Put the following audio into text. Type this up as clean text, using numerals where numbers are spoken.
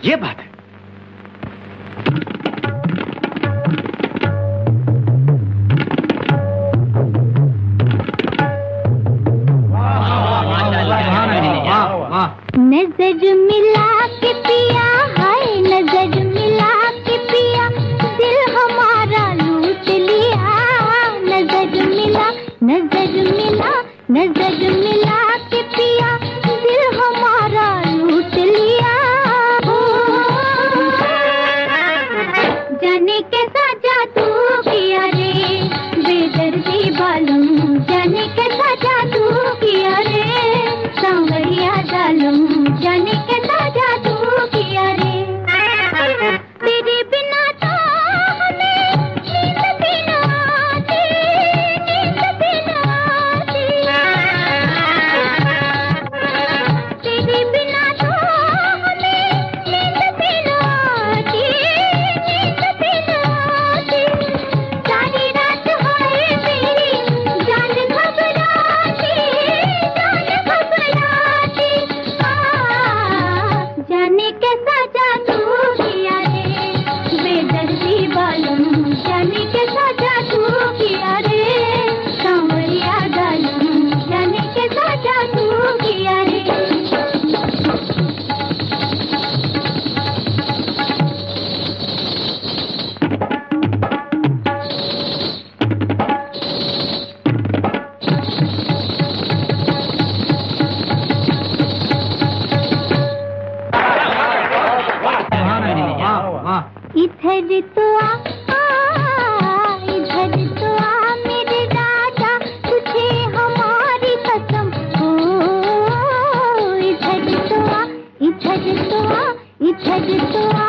ये बात है। नजर मिला के पिया, हाय नजर मिला के पिया, दिल हमारा लूट लिया। नजर मिला, नजर मिला, नजर मिला के पिया, दिल हमारा लूट लिया। जाने कैसा जादू किया रे बेदर्दी बालम, जाने कैसा जादू किया रे सांवरिया जालम, जाने कैसा जादू किया रे। तेरे बिना तो हमें नींद भी न आती, नींद भी न आती। तेरे बिना तो हमें नींद भी न आती, नींद भी न आती। सारी रात हाय मेरी जान घबराती, जान घबराती। जाने कैसा जादू किया रे बेदर्दी बालम, जाने कैसा जादू किया रे सांवरिया जालम, जाने कैसा जादू किया रे। इधर तो इधर तो मेरे राजा, तुझे हमारी कसम हो। इधर तो इधर तो इधर तो